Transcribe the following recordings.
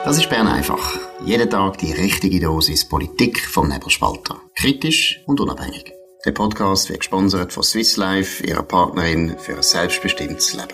Das ist Bern einfach. Jeden Tag die richtige Dosis Politik vom Nebelspalter. Kritisch und unabhängig. Der Podcast wird gesponsert von Swiss Life, ihrer Partnerin für ein selbstbestimmtes Leben.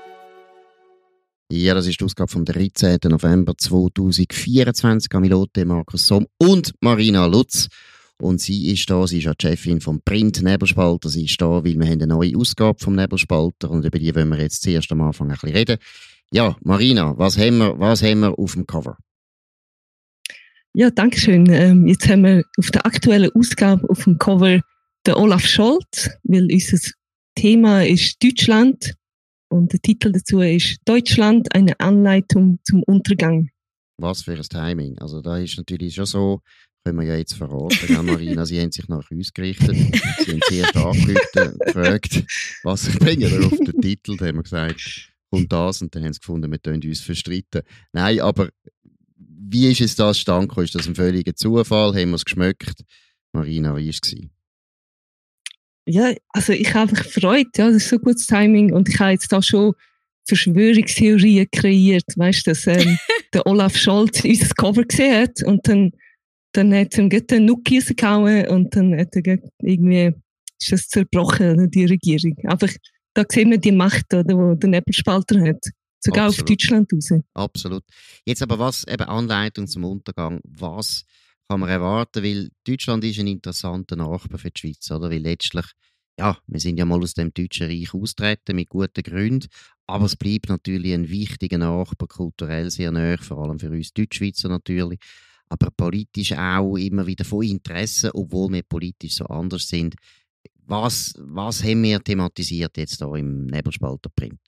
Ja, das ist die Ausgabe vom 13. November 2024. Camilote, Markus Somm und Marina Lutz. Und sie ist da, sie ist ja die Chefin vom Print Nebelspalter. Sie ist da, weil wir haben eine neue Ausgabe vom Nebelspalter und über die wollen wir jetzt zuerst am Anfang ein bisschen reden. Ja, Marina, was haben wir auf dem Cover? Ja, danke schön. Jetzt haben wir auf der aktuellen Ausgabe auf dem Cover den Olaf Scholz, weil unser Thema ist Deutschland und der Titel dazu ist Deutschland, eine Anleitung zum Untergang. Was für ein Timing. Also da ist natürlich schon so, können wir ja jetzt verraten, ja, Marina, Sie haben sich nach uns gerichtet, Sie haben zuerst angerufen, gefragt, was bringen wir auf den Titel, dann haben wir gesagt, kommt das, und dann haben sie gefunden, wir können uns verstreiten. Nein, aber wie ist es das zustande gekommen? Ist das ein völliger Zufall? Haben wir es geschmeckt? Marina, wie war es? Ja, also ich habe mich gefreut, ja, das ist so ein gutes Timing und ich habe jetzt da schon Verschwörungstheorien kreiert, weißt du, dass der Olaf Scholz unser Cover gesehen hat und dann hat er ihm den Nuki rausgehauen und dann hat er irgendwie, ist das zerbrochen, die Regierung. Aber da sehen wir die Macht, die der Nebelspalter hat. Sogar Absolut. Auf Deutschland raus. Absolut. Jetzt aber was, eben Anleitung zum Untergang, was kann man erwarten? Weil Deutschland ist ein interessanter Nachbar für die Schweiz, oder? Weil letztlich, ja, wir sind ja mal aus dem Deutschen Reich austreten, mit guten Gründen, aber es bleibt natürlich ein wichtiger Nachbar, kulturell sehr nahe, vor allem für uns Deutschschweizer natürlich, aber politisch auch immer wieder von Interesse, obwohl wir politisch so anders sind. Was haben wir thematisiert jetzt hier im Nebelspalter Print?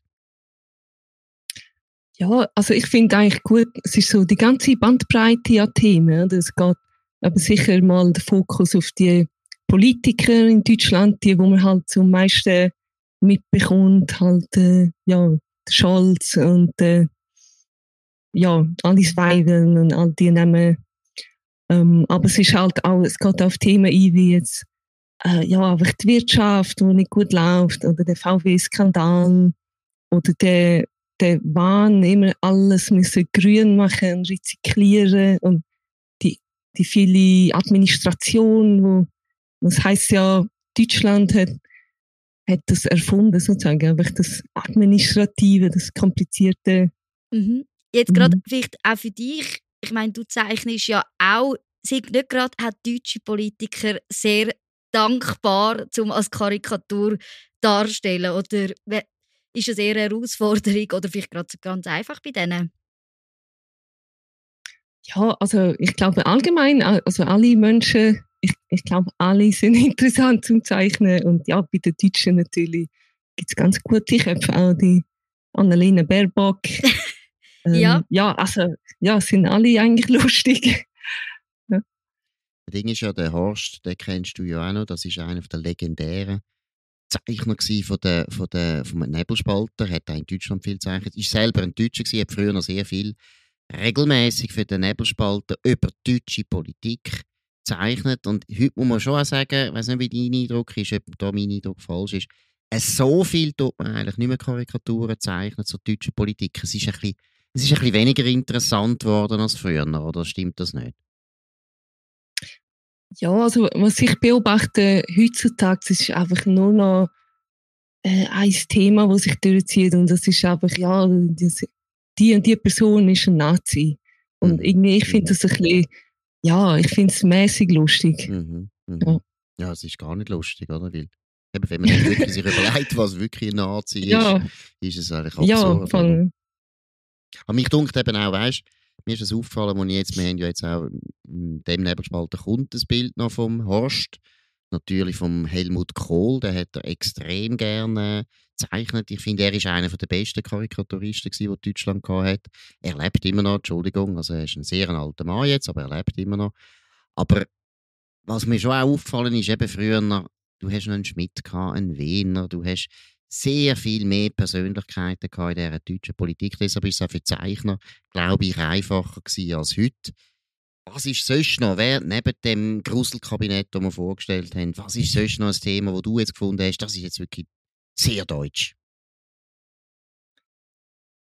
Ja, also ich finde eigentlich gut, es ist so die ganze Bandbreite an Themen. Es geht aber sicher mal der Fokus auf die Politiker in Deutschland, die, wo man halt am meisten mitbekommt, halt, ja, Scholz und, ja, Alice Weidel und all die Namen. Aber es ist halt auch, es geht auf Themen ein, wie jetzt, ja, einfach die Wirtschaft, die nicht gut läuft, oder der VW-Skandal, oder der Wahn, immer alles müssen grün machen, rezyklieren und die viele Administration, das heisst ja, Deutschland hat das erfunden, sozusagen, einfach das Administrative, das Komplizierte. Mhm. Jetzt gerade vielleicht auch für dich, ich meine, du zeichnest ja auch, sind nicht gerade auch deutsche Politiker sehr dankbar, um als Karikatur darzustellen, oder ist es eher eine Herausforderung oder vielleicht gerade ganz einfach bei denen? Ja, also ich glaube allgemein, also alle Menschen, ich glaube alle sind interessant zum Zeichnen und ja, bei den Deutschen natürlich gibt es ganz gute Köpfe, auch die Annalena Baerbock. Ja. Ja, also ja, sind alle eigentlich lustig. Ja. Das Ding ist ja, der Horst, den kennst du ja auch noch, das ist einer der legendären Zeichner vom Nebelspalter, hat auch in Deutschland viel gezeichnet, ist selber ein Deutscher gewesen, hat früher noch sehr viel regelmäßig für den Nebelspalter über deutsche Politik gezeichnet. Und heute muss man schon auch sagen, ich weiss nicht, wie dein Eindruck ist, ob da mein Eindruck falsch ist, so viel tut man eigentlich nicht mehr Karikaturen zeichnen zur deutschen Politik. Es ist ein bisschen weniger interessant geworden als früher, oder stimmt das nicht? Ja, also was ich beobachte heutzutage, das ist einfach nur noch ein Thema, das sich durchzieht und das ist einfach, ja, die und die Person ist ein Nazi. Und irgendwie, ich finde das ein bisschen, ja, ich finde es mäßig lustig. Ja, es ist gar nicht lustig, oder? Weil, eben, wenn man sich wirklich überlegt, was wirklich ein Nazi ist, ist es eigentlich absurd. Ja, aber mich dunkt eben auch, weißt, mir ist es aufgefallen, wir haben ja jetzt auch in dem Nebelspalter kommt das Bild noch vom Horst, natürlich vom Helmut Kohl, den hat er extrem gerne gezeichnet. Ich finde, er ist einer der besten Karikaturisten gewesen, die Deutschland hatte. Er lebt immer noch, Entschuldigung, also er ist ein sehr alter Mann jetzt, aber er lebt immer noch. Aber was mir schon auch aufgefallen ist, eben früher, du hast noch einen Schmidt gehabt, einen Wehner, du hast sehr viel mehr Persönlichkeiten in dieser deutschen Politik. Deshalb ist es auch für Zeichner, glaube ich, einfacher gewesen als heute. Was ist sonst noch, neben dem Gruselkabinett, das wir vorgestellt haben, was ist sonst noch ein Thema, das du jetzt gefunden hast, das ist jetzt wirklich sehr deutsch?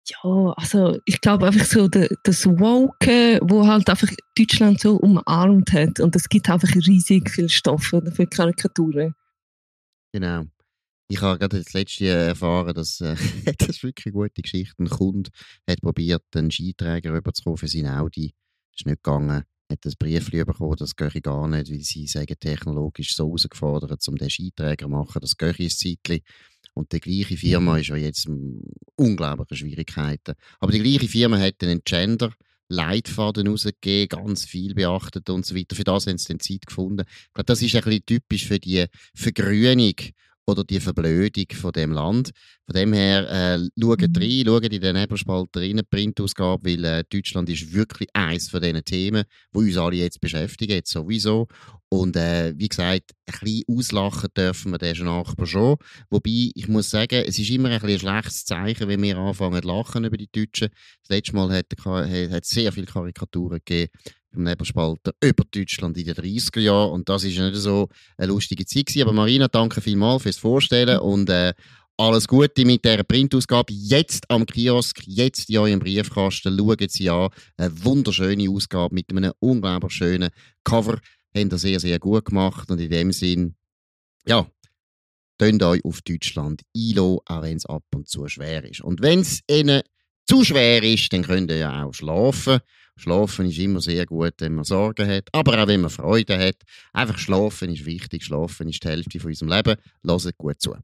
Ja, also ich glaube einfach so das Woke, wo halt einfach Deutschland so umarmt hat. Und es gibt einfach riesig viel Stoff für Karikaturen. Genau. Ich habe gerade das letzte erfahren, dass das ist wirklich eine gute Geschichte. Ein Kunde hat probiert, einen Skiträger rüberzukommen für sein Audi. Ist nicht gegangen. Hat ein Briefchen bekommen, das gehe ich gar nicht, weil sie sagen, technologisch so herausgefordert, um den Skiträger zu machen. Das gehe ich ein Zeitchen. Und die gleiche Firma ist ja jetzt unglaubliche Schwierigkeiten. Aber die gleiche Firma hat einen Gender-Leitfaden rausgegeben, ganz viel beachtet und so weiter. Für das haben sie dann Zeit gefunden. Ich glaube, das ist ein bisschen typisch für die Vergrünung oder die Verblödung von dem Land. Von dem her, schaut rein, schaut in den Nebelspalter rein, die Printausgabe, weil Deutschland ist wirklich eines von diesen Themen, die uns alle jetzt beschäftigen, jetzt sowieso. Und wie gesagt, ein bisschen auslachen dürfen wir den Nachbarn schon. Wobei, ich muss sagen, es ist immer ein bisschen ein schlechtes Zeichen, wenn wir anfangen zu lachen über die Deutschen. Das letzte Mal hat es sehr viele Karikaturen gegeben im Nebelspalter über Deutschland in den 30er Jahren. Und das ist ja nicht so eine lustige Zeit gewesen. Aber Marina, danke vielmals fürs Vorstellen und alles Gute mit dieser Printausgabe. Jetzt am Kiosk, jetzt in eurem Briefkasten. Schaut sie an. Eine wunderschöne Ausgabe mit einem unglaublich schönen Cover. Haben das sehr, sehr gut gemacht. Und in dem Sinn, ja, tönt euch auf Deutschland einlassen, auch wenn es ab und zu schwer ist. Und wenn es ihnen zu schwer ist, dann könnt ihr ja auch schlafen. Schlafen ist immer sehr gut, wenn man Sorgen hat, aber auch wenn man Freude hat. Einfach schlafen ist wichtig. Schlafen ist die Hälfte von unserem Leben. Hört gut zu.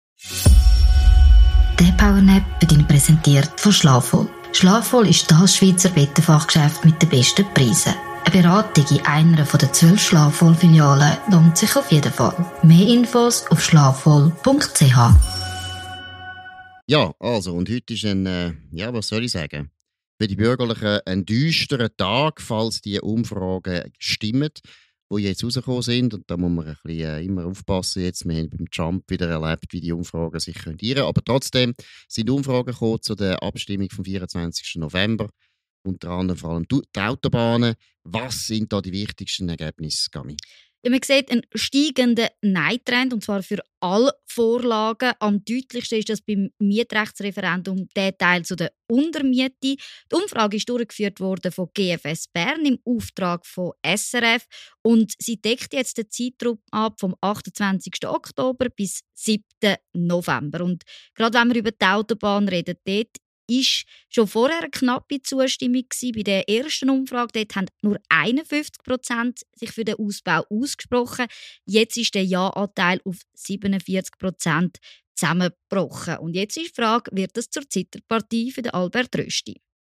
Der Powernap wird Ihnen präsentiert von Schlafvoll. Schlafvoll ist das Schweizer Bettenfachgeschäft mit den besten Preisen. Eine Beratung in einer der 12 Schlafvoll-Filialen lohnt sich auf jeden Fall. Mehr Infos auf schlafvoll.ch. Ja, also, und heute ist was soll ich sagen? Für die Bürgerlichen ein düsterer Tag, falls die Umfragen stimmen, die jetzt rausgekommen sind. Und da muss man ein bisschen, immer aufpassen jetzt. Wir haben beim Trump wieder erlebt, wie die Umfragen sich irren können. Aber trotzdem sind Umfragen gekommen zu der Abstimmung vom 24. November. Unter anderem vor allem die Autobahnen. Was sind da die wichtigsten Ergebnisse, Gami? Ja, man sieht einen steigenden Nein-Trend, und zwar für alle Vorlagen. Am deutlichsten ist das beim Mietrechtsreferendum der Teil zu der Untermiete. Die Umfrage ist durchgeführt worden von GFS Bern im Auftrag von SRF und sie deckt jetzt den Zeitraum ab vom 28. Oktober bis 7. November. Und gerade wenn wir über die Autobahn reden, dort ist schon vorher eine knappe Zustimmung gewesen. Bei der ersten Umfrage dort haben nur 51% sich für den Ausbau ausgesprochen. Jetzt ist der Ja-Anteil auf 47% zusammengebrochen. Und jetzt ist die Frage, wird das zur Zitterpartie für den Albert Rösti?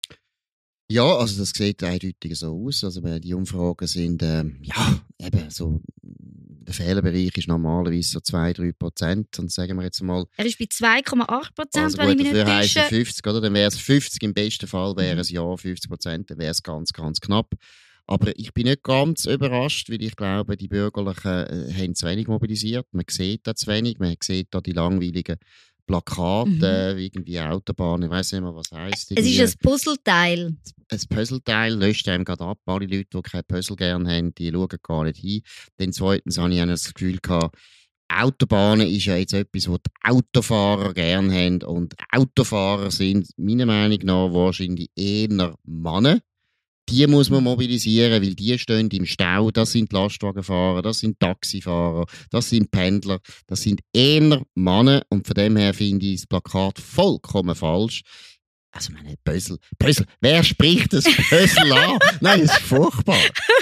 Ja, also das sieht eindeutig so aus. Also die Umfragen sind, eben so, der Fehlerbereich ist normalerweise so 2-3%. Und sagen wir jetzt mal... Er ist bei 2,8%, also wenn ich mich nicht dafür heisst täusche. 50, oder? Dann wäre es 50, im besten Fall wäre es ja 50%, dann wäre es ganz, ganz knapp. Aber ich bin nicht ganz überrascht, weil ich glaube, die Bürgerlichen haben zu wenig mobilisiert. Man sieht da zu wenig, man sieht da die langweiligen Plakate, irgendwie Autobahnen, ich weiss nicht mehr, was heisst. Es ist ein Puzzleteil. Ein Puzzleteil löscht einem gerade ab. Alle Leute, die kein Puzzle gerne haben, die schauen gar nicht hin. Dann zweitens hatte ich auch das Gefühl gehabt, Autobahnen ist ja jetzt etwas, was die Autofahrer gerne haben. Und Autofahrer sind meiner Meinung nach wahrscheinlich eher Männer. Die muss man mobilisieren, weil die stehen im Stau. Das sind Lastwagenfahrer, das sind Taxifahrer, das sind Pendler, das sind eher Männer. Und von dem her finde ich das Plakat vollkommen falsch. Also meine Puzzle. Wer spricht das Puzzle an? Nein, das ist furchtbar.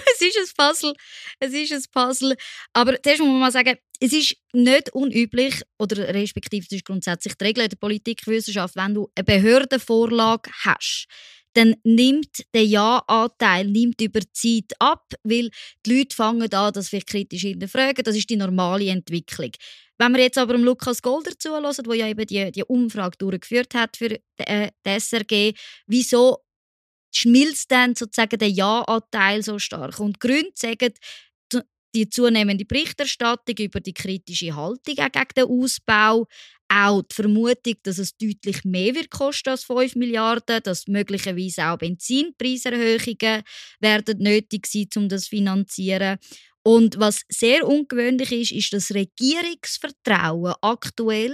Es ist ein Puzzle. Aber zuerst muss man mal sagen, es ist nicht unüblich, oder respektive es ist grundsätzlich die Regel in der Politikwissenschaft, wenn du eine Behördenvorlage hast, dann nimmt der Ja-Anteil über die Zeit ab, weil die Leute fangen an, das vielleicht kritisch hinterfragen. Das ist die normale Entwicklung. Wenn wir jetzt aber Lukas Golder zuhören, der ja eben die Umfrage durchgeführt hat für die SRG, wieso schmilzt dann sozusagen der Ja-Anteil so stark? Und die Gründe sagen, die zunehmende Berichterstattung über die kritische Haltung gegen den Ausbau, auch die Vermutung, dass es deutlich mehr wird kosten als 5 Milliarden, dass möglicherweise auch Benzinpreiserhöhungen werden nötig sein, um das zu finanzieren. Und was sehr ungewöhnlich ist, ist das Regierungsvertrauen aktuell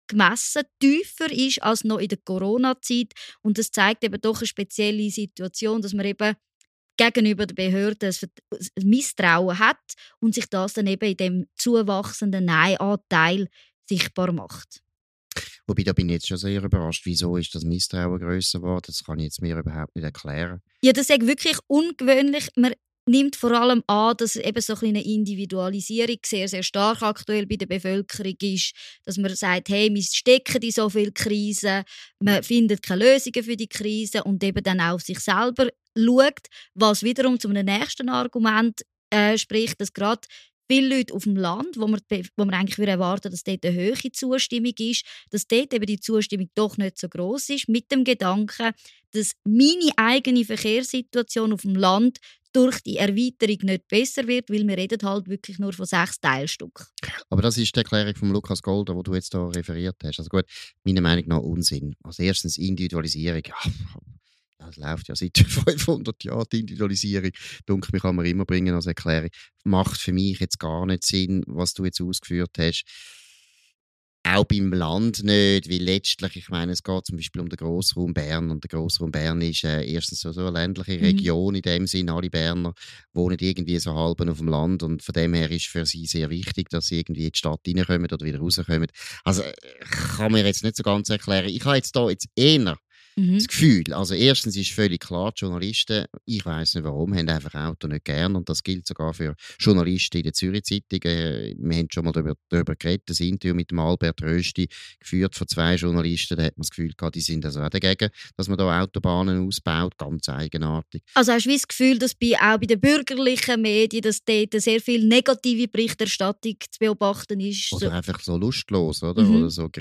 gemessen tiefer ist als noch in der Corona-Zeit. Und das zeigt eben doch eine spezielle Situation, dass man eben gegenüber den Behörden ein Misstrauen hat und sich das dann eben in dem zuwachsenden Nein-Anteil sichtbar macht. Wobei, da bin ich jetzt schon sehr überrascht. Wieso ist das Misstrauen grösser geworden? Das kann ich jetzt mir überhaupt nicht erklären. Ja, das ist wirklich ungewöhnlich. Man nimmt vor allem an, dass eben so eine Individualisierung sehr, sehr stark aktuell bei der Bevölkerung ist. Dass man sagt, hey, wir stecken in so viele Krisen, man findet keine Lösungen für die Krise und eben dann auch auf sich selber schaut, was wiederum zu einem nächsten Argument spricht, dass gerade viele Leute auf dem Land, wo man eigentlich erwarten, dass dort eine hohe Zustimmung ist, dass dort eben die Zustimmung doch nicht so gross ist, mit dem Gedanken, dass meine eigene Verkehrssituation auf dem Land durch die Erweiterung nicht besser wird, weil wir reden halt wirklich nur von 6 Teilstücken. Aber das ist die Erklärung von Lukas Golder, die du jetzt hier referiert hast. Also gut, meiner Meinung nach Unsinn. Also erstens Individualisierung. Ja, das läuft ja seit 500 Jahren, die Individualisierung. Dunkel, mich kann man immer bringen als Erklärung. Macht für mich jetzt gar nicht Sinn, was du jetzt ausgeführt hast. Auch beim Land nicht, weil letztlich, ich meine, es geht zum Beispiel um den Grossraum Bern und der Grossraum Bern ist erstens so eine ländliche Region in dem Sinn. Alle Berner wohnen irgendwie so halb auf dem Land und von dem her ist für sie sehr wichtig, dass sie irgendwie in die Stadt reinkommen oder wieder rauskommen. Also kann mir jetzt nicht so ganz erklären. Ich habe jetzt da eher das Gefühl, also erstens ist völlig klar, die Journalisten, ich weiss nicht warum, haben einfach Auto nicht gern und das gilt sogar für Journalisten in der Zürich-Zeitung. Wir haben schon mal darüber geredet, das Interview mit dem Albert Rösti, geführt von 2 Journalisten, da hat man das Gefühl gehabt, die sind also auch dagegen, dass man da Autobahnen ausbaut, ganz eigenartig. Also hast du das Gefühl, dass auch bei den bürgerlichen Medien, dass dort sehr viel negative Berichterstattung zu beobachten ist? Oder einfach so lustlos, oder? Oder so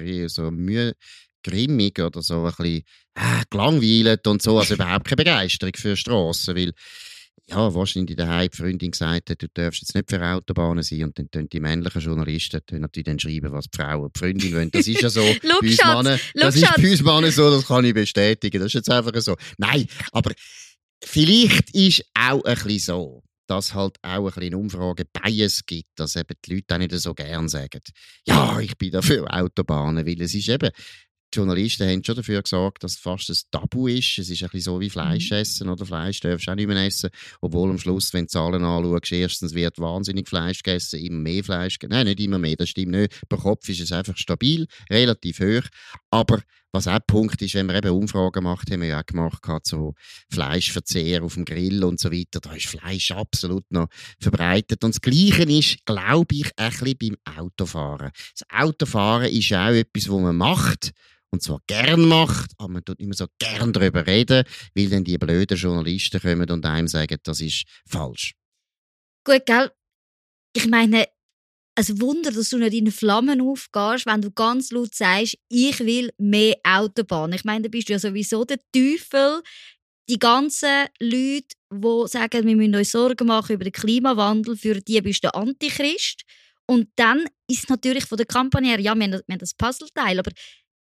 grimmig oder so ein bisschen gelangweilt und so, also überhaupt keine Begeisterung für Strassen, weil ja, wahrscheinlich daheim die Freundin gesagt hat, du darfst jetzt nicht für Autobahnen sein und dann tun die männlichen Journalisten natürlich dann schreiben, was die Frau und die Freundin wollen. Das ist ja so bei uns Männern, das ist bei uns Männern so, das kann ich bestätigen, das ist jetzt einfach so. Nein, aber vielleicht ist auch ein bisschen so, dass halt auch ein bisschen Umfrage-Bias gibt, dass eben die Leute auch nicht so gern sagen, ja, ich bin dafür Autobahnen, weil es ist eben, die Journalisten haben schon dafür gesorgt, dass es fast ein Tabu ist. Es ist ein bisschen so wie Fleisch essen oder Fleisch darfst du auch nicht mehr essen. Obwohl am Schluss, wenn du Zahlen anschaust, erstens wird wahnsinnig Fleisch gegessen, immer mehr Fleisch. Nein, nicht immer mehr, das stimmt nicht. Per Kopf ist es einfach stabil, relativ hoch. Aber was auch ein Punkt ist, wenn man eben Umfragen macht, haben wir ja auch gemacht, so Fleischverzehr auf dem Grill und so weiter, da ist Fleisch absolut noch verbreitet. Und das Gleiche ist, glaube ich, ein bisschen beim Autofahren. Das Autofahren ist auch etwas, was man macht, und zwar gern macht, aber man tut immer so gern darüber reden, weil dann die blöden Journalisten kommen und einem sagen, das ist falsch. Gut, gell? Ich meine, ein Wunder, dass du nicht in Flammen aufgehst, wenn du ganz laut sagst, ich will mehr Autobahn. Ich meine, da bist du ja sowieso der Teufel. Die ganzen Leute, die sagen, wir müssen uns Sorgen machen über den Klimawandel, für die bist du der Antichrist. Und dann ist es natürlich von der Kampagne her, ja, wir haben das Puzzleteil, aber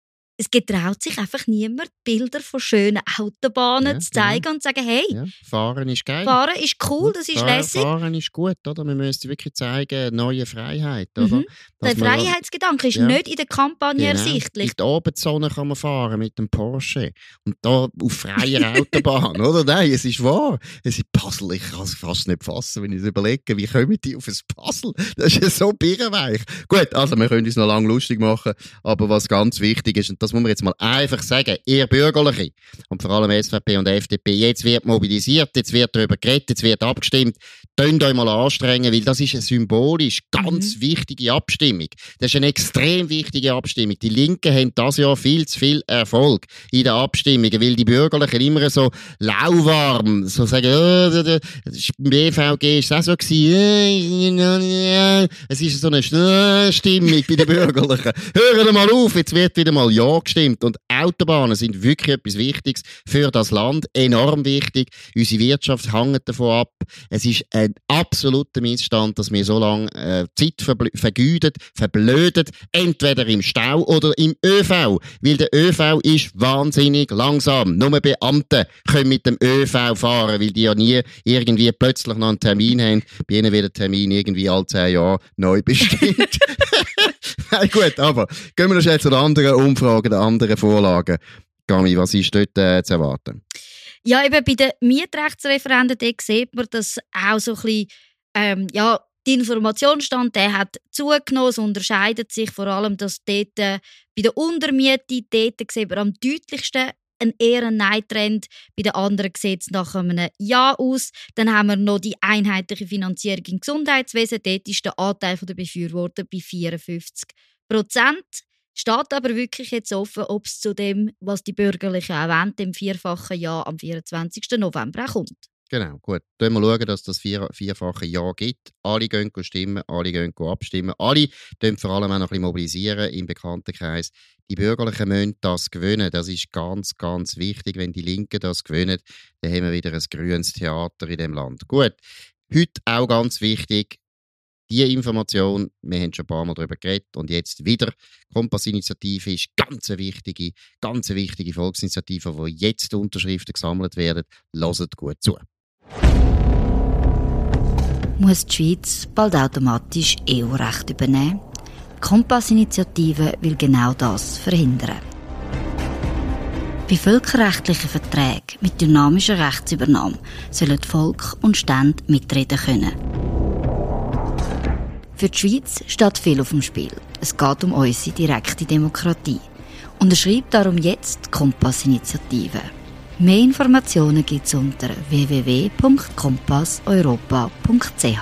es getraut sich einfach niemand, Bilder von schönen Autobahnen zu zeigen und zu sagen, hey, Fahren ist geil. Fahren ist cool, das ist lässig. Fahren ist gut, oder? Wir müssen wirklich zeigen, neue Freiheit, oder? Der Freiheitsgedanke ist nicht in der Kampagne ersichtlich. In der Abendsonne kann man fahren mit dem Porsche. Und da auf freier Autobahn, oder? Nein, es ist wahr. Es ist Puzzle. Ich kann es fast nicht fassen, wenn ich es überlege, wie kommen die auf ein Puzzle? Das ist ja so birrenweich. Gut, also wir können uns noch lange lustig machen, aber was ganz wichtig ist, und das muss man jetzt mal einfach sagen, ihr Bürgerliche und vor allem SVP und FDP, jetzt wird mobilisiert, jetzt wird darüber geredet, jetzt wird abgestimmt, könnt euch mal anstrengen, weil das ist eine symbolisch ganz wichtige Abstimmung. Das ist eine extrem wichtige Abstimmung. Die Linken haben dieses Jahr viel zu viel Erfolg in den Abstimmungen, weil die Bürgerlichen immer so lauwarm so sagen, beim BVG ist es auch so gewesen, es ist so eine Stimmung bei den Bürgerlichen. Hören mal auf, jetzt wird wieder mal Ja gestimmt. Und Autobahnen sind wirklich etwas Wichtiges für das Land, enorm wichtig. Unsere Wirtschaft hängt davon ab. Es ist ein absoluter Missstand, dass wir so lange Zeit verblödet, entweder im Stau oder im ÖV. Weil der ÖV ist wahnsinnig langsam. Nur Beamte können mit dem ÖV fahren, weil die ja nie irgendwie plötzlich noch einen Termin haben. Bei ihnen wird der Termin irgendwie alle 10 Jahre neu bestimmt. Nein, gut, aber gehen wir noch schnell zu den anderen Umfragen, den anderen Vorlagen. Gami, was ist dort zu erwarten? Ja, eben bei den Mietrechtsreferenden sieht man, dass auch so ein bisschen, die Informationsstand, der hat zugenommen. Es unterscheidet sich vor allem, dass dort bei der Untermiete, dort sieht man am deutlichsten eher einen Nein-Trend. Bei den anderen sieht es nach einem Ja aus. Dann haben wir noch die einheitliche Finanzierung im Gesundheitswesen. Dort ist der Anteil der Befürworter bei 54%. Steht aber wirklich jetzt offen, ob es zu dem, was die Bürgerlichen auch wollen, dem vierfachen Ja am 24. November auch kommt. Genau, gut. Schauen wir schauen, dass das vierfache Ja gibt. Alle gehen stimmen, alle gehen abstimmen. Alle tun vor allem auch noch ein bisschen mobilisieren im Bekanntenkreis. Die Bürgerlichen müssen das gewinnen. Das ist ganz, ganz wichtig. Wenn die Linken das gewinnen, dann haben wir wieder ein grünes Theater in diesem Land. Gut, heute auch ganz wichtig, die Information, wir haben schon ein paar Mal darüber geredet und jetzt wieder, Kompass-Initiative ist ganz eine wichtige Volksinitiative, wo jetzt Unterschriften gesammelt werden. Hört gut zu. Muss die Schweiz bald automatisch EU-Recht übernehmen? Die Kompass-Initiative will genau das verhindern. Bei völkerrechtlichen Verträgen mit dynamischer Rechtsübernahme sollen Volk und Stände mitreden können. Für die Schweiz steht viel auf dem Spiel. Es geht um unsere direkte Demokratie. Unterschreibt darum jetzt die Kompass-Initiative. Mehr Informationen gibt es unter www.kompasseuropa.ch.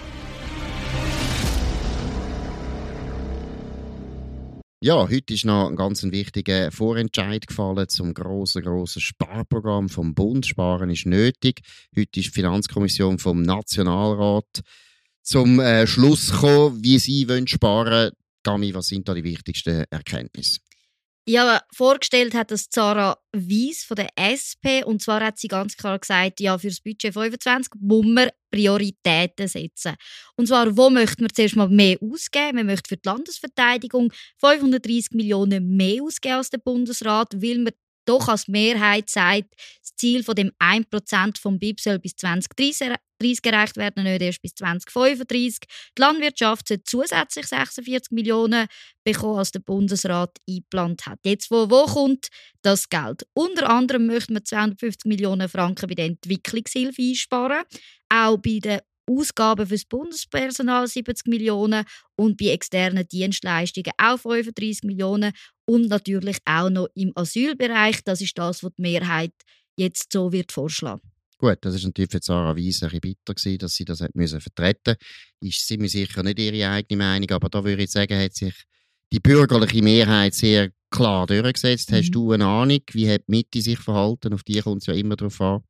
Ja, heute ist noch ein ganz wichtiger Vorentscheid gefallen zum grossen Sparprogramm vom Bund. Sparen ist nötig. Heute ist die Finanzkommission vom Nationalrat zum Schluss gekommen, wie sie sparen wollen. Gami, was sind da die wichtigsten Erkenntnisse? Ja, vorgestellt hat das Sarah Wyss von der SP. Und zwar hat sie ganz klar gesagt, ja, für das Budget 25 muss man Prioritäten setzen. Und zwar, wo möchten wir zuerst mal mehr ausgeben? Wir möchten für die Landesverteidigung 530 Millionen mehr ausgeben als der Bundesrat, weil man doch als Mehrheit sagt, das Ziel von dem 1% vom BIP soll bis 2030 erreicht werden, nicht erst bis 2035. Die Landwirtschaft soll zusätzlich 46 Millionen bekommen, als der Bundesrat eingeplant hat. Jetzt, wo kommt das Geld? Unter anderem möchten wir 250 Millionen Franken bei der Entwicklungshilfe einsparen, auch bei den Ausgaben für das Bundespersonal 70 Millionen und bei externen Dienstleistungen auch 35 Millionen und natürlich auch noch im Asylbereich. Das ist das, was die Mehrheit jetzt so wird vorschlagen. Gut, das ist natürlich für Sarah Wyss ein bisschen bitter gewesen, dass sie das vertreten musste. Ist ziemlich sicher nicht ihre eigene Meinung, aber da würde ich sagen, hat sich die bürgerliche Mehrheit sehr klar durchgesetzt. Hast du eine Ahnung, wie hat die Mitte sich verhalten? Auf die kommt es ja immer darauf an.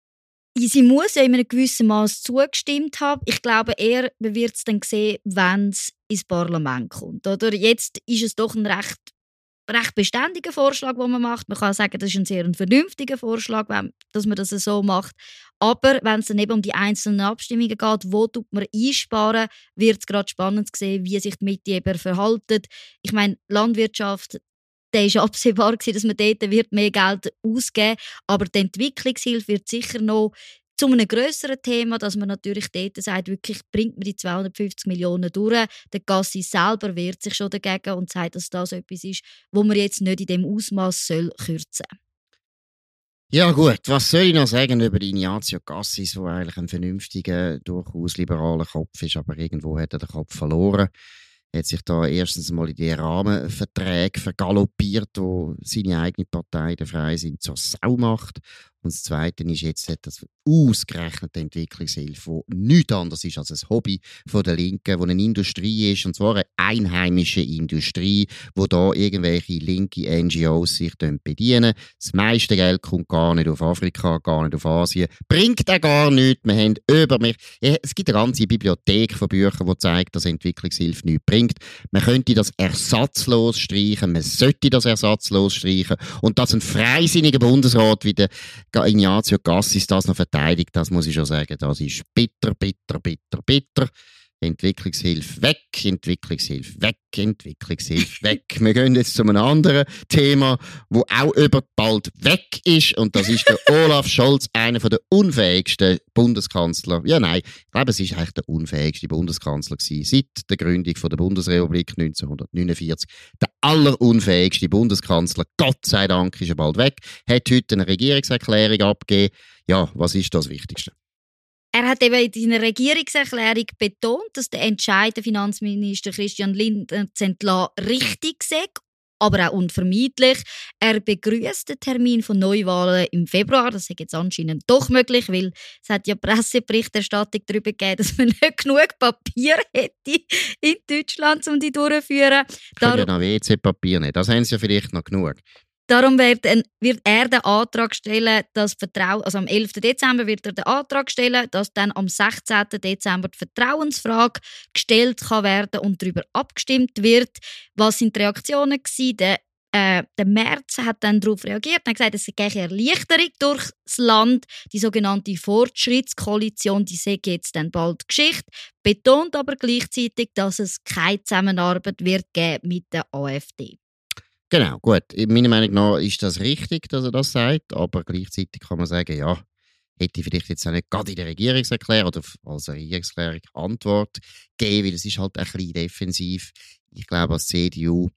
Sie muss ja in einem gewissen Maß zugestimmt haben. Ich glaube eher, man wird es dann sehen, wenn es ins Parlament kommt. Oder? Jetzt ist es doch ein recht beständiger Vorschlag, den man macht. Man kann sagen, das ist ein sehr vernünftiger Vorschlag, dass man das so macht. Aber wenn es dann eben um die einzelnen Abstimmungen geht, wo tut man einsparen, wird es gerade spannend zu sehen, wie sich die Mitte eben verhalten. Ich meine, Landwirtschaft, da war absehbar, dass man dort wird mehr Geld ausgeben wird. Aber die Entwicklungshilfe wird sicher noch zu einem grösseren Thema, dass man natürlich dort sagt, wirklich bringt man die 250 Millionen durch. Der Gassi selber wehrt sich schon dagegen und sagt, dass das etwas ist, wo man jetzt nicht in dem Ausmaß kürzen soll. Ja gut, was soll ich noch sagen über Ignazio Cassis, der eigentlich ein vernünftiger, durchaus liberaler Kopf ist, aber irgendwo hat er den Kopf verloren. Er hat sich da erstens mal in die Rahmenverträge vergaloppiert, wo seine eigene Partei, der Freie Sinn, zur Sau macht. Und das Zweite ist, jetzt hat das ausgerechnete Entwicklungshilfe, die nichts anderes ist als ein Hobby von der Linken, wo eine Industrie ist, und zwar eine einheimische Industrie, wo da irgendwelche linke NGOs sich bedienen. Das meiste Geld kommt gar nicht auf Afrika, gar nicht auf Asien, bringt auch gar nichts. Wir haben es gibt eine ganze Bibliothek von Büchern, die zeigt, dass Entwicklungshilfe nichts bringt. Man könnte das ersatzlos streichen, man sollte das ersatzlos streichen, und dass ein freisinniger Bundesrat wie der Ignazio Cassis das noch verteidigt, das muss ich schon sagen, das ist bitter. Entwicklungshilfe weg, Entwicklungshilfe weg, Entwicklungshilfe weg. Wir gehen jetzt zu einem anderen Thema, wo auch bald weg ist. Und das ist der Olaf Scholz, einer der unfähigsten Bundeskanzler. Ja, nein, ich glaube, es ist eigentlich der unfähigste Bundeskanzler gewesen, seit der Gründung der Bundesrepublik 1949. Der allerunfähigste Bundeskanzler, Gott sei Dank, ist er bald weg. Hat heute eine Regierungserklärung abgegeben. Ja, was ist das Wichtigste? Er hat eben in seiner Regierungserklärung betont, dass der Entscheid, den Finanzminister Christian Lindner zu entlassen, richtig sei, aber auch unvermeidlich. Er begrüßt den Termin von Neuwahlen im Februar. Das ist jetzt anscheinend doch möglich, weil es hat ja Presseberichterstattung darüber gegeben, dass man nicht genug Papier hätte in Deutschland, um die durchzuführen. Können ja noch WC-Papier nicht. Das haben sie ja vielleicht noch genug. Darum wird er den Antrag stellen, dass also am 11. Dezember wird er den Antrag stellen, dass dann am 16. Dezember die Vertrauensfrage gestellt kann werden und darüber abgestimmt wird. Was sind die Reaktionen gewesen? Der Merz hat dann darauf reagiert und hat gesagt, es gäbe eine Erleichterung durchs Land. Die sogenannte Fortschrittskoalition, die sei jetzt dann bald Geschichte, betont aber gleichzeitig, dass es keine Zusammenarbeit wird geben mit der AfD. Genau, gut. Meiner Meinung nach ist das richtig, dass er das sagt, aber gleichzeitig kann man sagen, ja, hätte ich vielleicht jetzt auch nicht gerade in der Regierungserklärung oder als Regierungserklärung Antwort geben, weil es ist halt ein bisschen defensiv. Ich glaube, als CDU,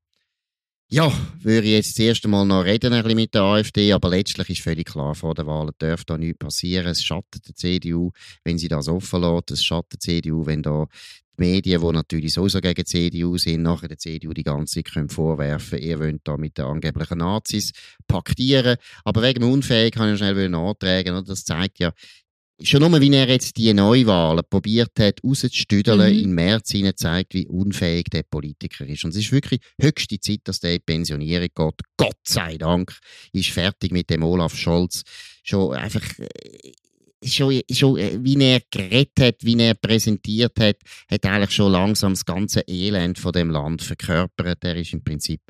ja, würde ich jetzt das erste Mal noch reden ein bisschen mit der AfD, aber letztlich ist völlig klar, vor der Wahl darf da nichts passieren. Es schadet der CDU, wenn sie das offen lässt. Es schadet der CDU, wenn da die Medien, die natürlich sowieso gegen die CDU sind, nachher der CDU die ganze Zeit vorwerfen, ihr wollt da mit den angeblichen Nazis paktieren. Aber wegen dem Unfähig kann ich schnell nachtragen. Das zeigt ja, schon nur, wie er jetzt die Neuwahlen probiert hat, rauszustüdeln, in März hinein, zeigt, wie unfähig der Politiker ist. Und es ist wirklich höchste Zeit, dass der in Pensionierung geht. Gott sei Dank ist fertig mit dem Olaf Scholz. Schon einfach, schon wie er geredet hat, wie er präsentiert hat eigentlich schon langsam das ganze Elend von dem Land verkörpert. Er ist im Prinzip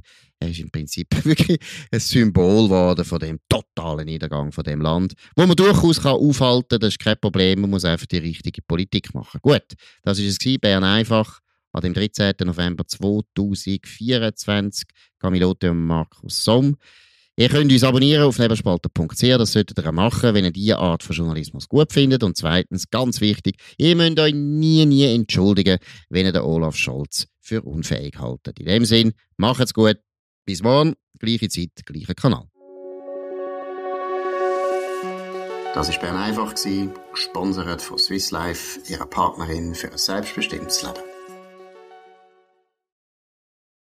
wirklich ein Symbol geworden von dem totalen Niedergang von dem Land, wo man durchaus aufhalten kann. Das ist kein Problem, man muss einfach die richtige Politik machen. Gut, das war es gewesen, Bern einfach, an dem 13. November 2024. Camilote und Markus Somm. Ihr könnt uns abonnieren auf nebelspalter.ch, das solltet ihr auch machen, wenn ihr diese Art von Journalismus gut findet. Und zweitens, ganz wichtig, ihr müsst euch nie entschuldigen, wenn ihr den Olaf Scholz für unfähig haltet. In dem Sinn, macht's gut, bis morgen, gleiche Zeit, gleicher Kanal. Das war Bern einfach, gesponsert von Swiss Life, ihrer Partnerin für ein selbstbestimmtes Leben.